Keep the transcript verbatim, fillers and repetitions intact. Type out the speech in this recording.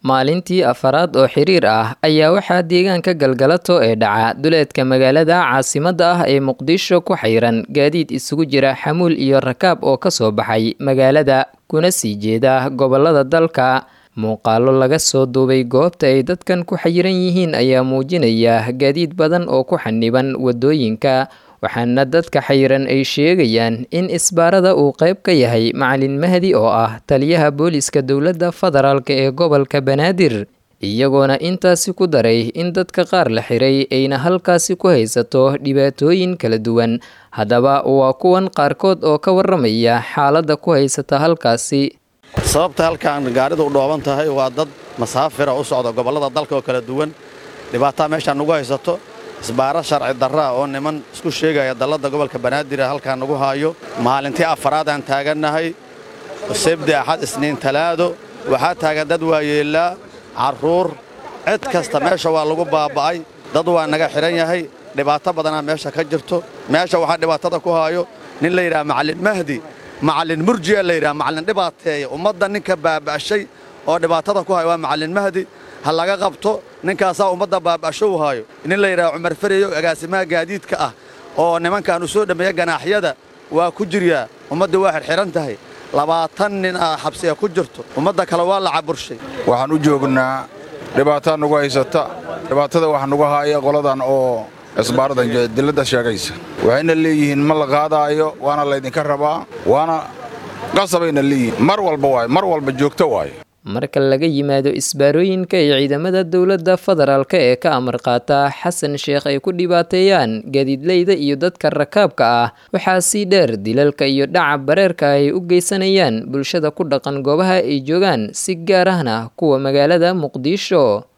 maalintii afaraad oo xiriir ah ayaa waxaa deegaanka Galgalato ee dhaca duleedka magaalada caasimadda ah ee Muqdisho ku xayran gaadiid isugu jira xamuul iyo rakaab oo ka soo baxay magaalada kuna sii jeeda gobolada dalka. Muuqaallo laga soo duubay goobta ay dadkan ku xayiran yihiin ayaa muujinaya gaadiid badan oo ku xaniban wadooyinka, waxaana dadka xayiran ay sheegayaan in isbaarada uu qayb ka yahay Macalin Mahdi oo ah taliyaha booliska dowladda federaalka ee gobolka Banaadir, iyagoona intaasi ku daray in dadka qaar la xiray ayna halkaasi ku haysato dhibaatooyin kala duwan. Haddaba waa kuwan qaarkood oo ka waramaya xaaladda ku haysata halkaasi. sababta halkaan gaaridu u dhooban tahay waa dad masaafira u socda gobolada dalka oo kala duwan. dhibaato meeshaan ugu haysato isbaara sharci darra oo niman isku sheegaya dalada gobolka Banaadir halkaan ugu haayo. maalintii afaraad aan taaganahay sabti axad isniin talaado waxaa taagan dad waayeelaa caruur cid kasta meesha waa lagu baaba'ay. dad waa naga xiran yahay, dhibaato badan meesha ka jirto. meesha waxa dhibaatada ku haayo nin la yiraahdo Macalin Mahdi, Macalin Murjiya la yiraahdo, macalin dhibaateeyo ummadda ninka baabashay oo dhibaatada ku haayo waa Macalin Mahdi. hal laga qabto ninkaasa ummadda baabasho u haayo. nin la yiraahdo Cumar Fareeyo agaasimaha gaadiidka ah oo nimankan u soo dhameeyay ganaaxyada waa ku jiriya. ummadda waa xiran tahay, labaatan nin ah xabsiga ku jirto. ummadda kale waa la caburshay. waxaan u joognaa dhibaato nagu haysata. dhibaatada waxa nagu haaya qoladan oo isbaaradan dilada sheegaysa. waxayna leeyihiin ma la qaadaayo, waana la idinka rabaa, waana qasabayna leeyihiin. mar walba waay, mar walba joogto waay. marka laga yimaado isbaarooyinka ay ciidamada dowladda federaalka ee ka amar qaata Xasan Sheekh ay ku dhibaateeyaan gaadiidleyda iyo dadka rakaabka ah, waxaa sii dheer dilalka iyo dhaca bareerka ay u geysanayaan bulshada ku dhaqan goobaha ay joogaan, si gaar ahna kuwa magaalada Muqdisho.